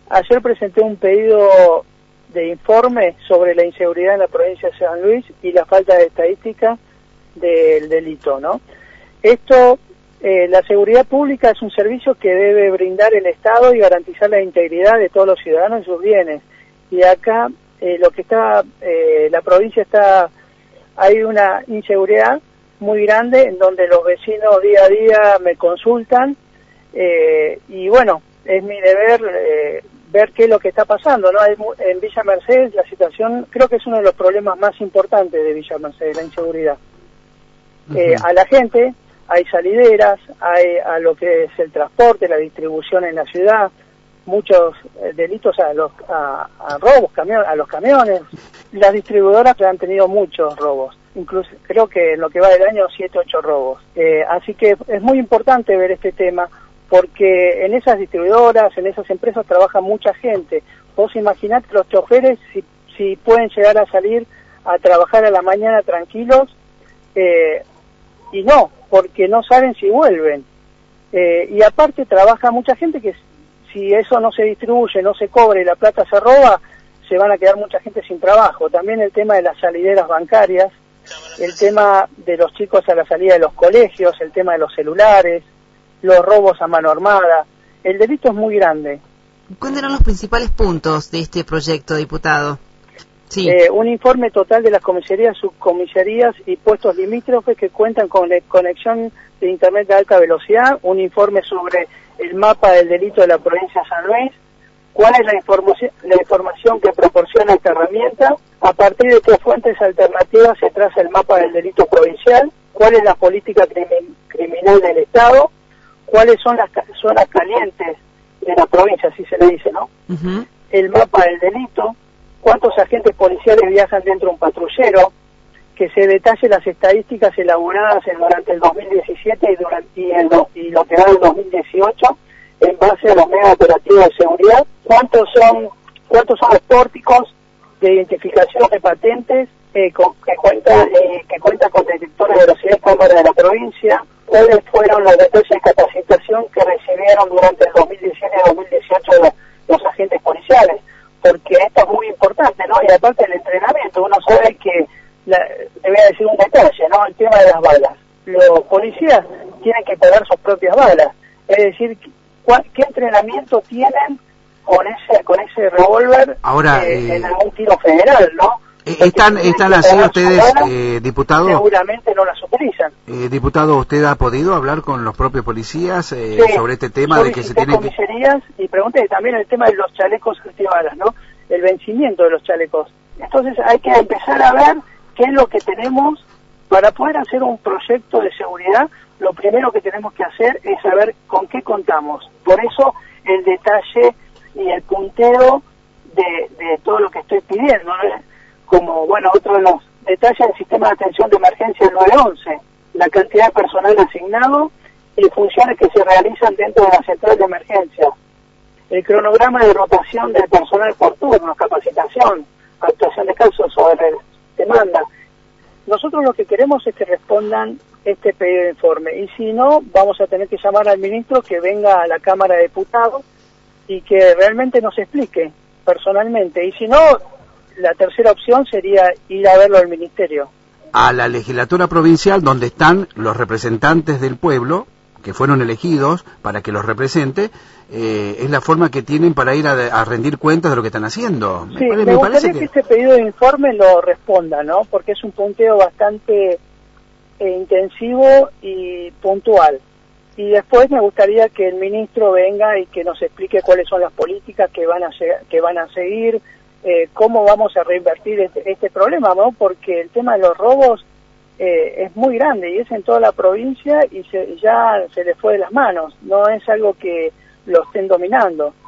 Ayer presenté un pedido de informe sobre la inseguridad en la provincia de San Luis y la falta de estadística del delito, ¿no? Esto, la seguridad pública es un servicio que debe brindar el Estado y garantizar la integridad de todos los ciudadanos y sus bienes. Y acá, lo que está, la provincia está, hay una inseguridad muy grande en donde los vecinos día a día me consultan, y bueno, es mi deber ver qué es lo que está pasando, ¿no? En Villa Mercedes la situación creo que es uno de los problemas más importantes de Villa Mercedes, la inseguridad. A la gente hay salideras, hay a lo que es el transporte, la distribución en la ciudad, muchos delitos a robos, a los camiones. Las distribuidoras han tenido muchos robos, incluso creo que en lo que va del año 7, 8 robos. Así que es muy importante ver este tema, porque en esas distribuidoras, en esas empresas trabaja mucha gente. Vos imaginate los choferes si pueden llegar a salir a trabajar a la mañana tranquilos, y no, porque no saben si vuelven. Y aparte trabaja mucha gente que si eso no se distribuye, no se cobra y la plata se roba, se van a quedar mucha gente sin trabajo. También el tema de las salideras bancarias, el tema de los chicos a la salida de los colegios, el tema de los celulares, los robos a mano armada. El delito es muy grande. ¿Cuáles eran los principales puntos de este proyecto, diputado? Sí. Un informe total de las comisarías, subcomisarías y puestos limítrofes que cuentan con conexión de internet de alta velocidad, un informe sobre el mapa del delito de la provincia de San Luis, cuál es la información que proporciona esta herramienta, a partir de qué fuentes alternativas se traza el mapa del delito provincial, cuál es la política criminal del Estado, cuáles son las zonas calientes de la provincia, así se le dice, ¿no? El mapa del delito, cuántos agentes policiales viajan dentro de un patrullero, que se detalle las estadísticas elaboradas durante el 2017 y lo que va del 2018 en base a los medios operativos de seguridad, cuántos son los pórticos de identificación de patentes que cuenta con detectores de velocidad cámara de la provincia, cuáles fueron los detalles de capacitación que recibieron durante el 2017 y 2018 los agentes policiales, porque esto es muy importante, ¿no? Y aparte del entrenamiento, uno sabe que, te voy a decir un detalle, ¿no? El tema de las balas. Los policías tienen que pagar sus propias balas, es decir, ¿qué entrenamiento tienen con ese revólver en algún tiro federal, ¿no? ¿Están así ustedes, diputado? Seguramente no las utilizan. Diputado, ¿usted ha podido hablar con los propios policías sobre este tema de que se tienen comisarías y pregunté también el tema de los chalecos antibalas, ¿no? El vencimiento de los chalecos. Entonces hay que empezar a ver qué es lo que tenemos para poder hacer un proyecto de seguridad. Lo primero que tenemos que hacer es saber con qué contamos. Por eso el detalle y el punteo de todo lo que estoy pidiendo, ¿no? Como, bueno, otro de los detalles del sistema de atención de emergencia 911, la cantidad de personal asignado y funciones que se realizan dentro de la central de emergencia, el cronograma de rotación del personal por turno, capacitación, actuación de casos sobre demanda. Nosotros lo que queremos es que respondan este pedido de informe, y si no, vamos a tener que llamar al ministro que venga a la Cámara de Diputados y que realmente nos explique personalmente, y si no, la tercera opción sería ir a verlo al ministerio. A la legislatura provincial, donde están los representantes del pueblo, que fueron elegidos para que los represente, es la forma que tienen para ir a rendir cuentas de lo que están haciendo. Sí, me gustaría que este pedido de informe lo responda, ¿no? Porque es un punteo bastante intensivo y puntual. Y después me gustaría que el ministro venga y que nos explique cuáles son las políticas que van a seguir, cómo vamos a reinvertir este problema, ¿no? Porque el tema de los robos es muy grande y es en toda la provincia y ya se le fue de las manos, no es algo que lo estén dominando.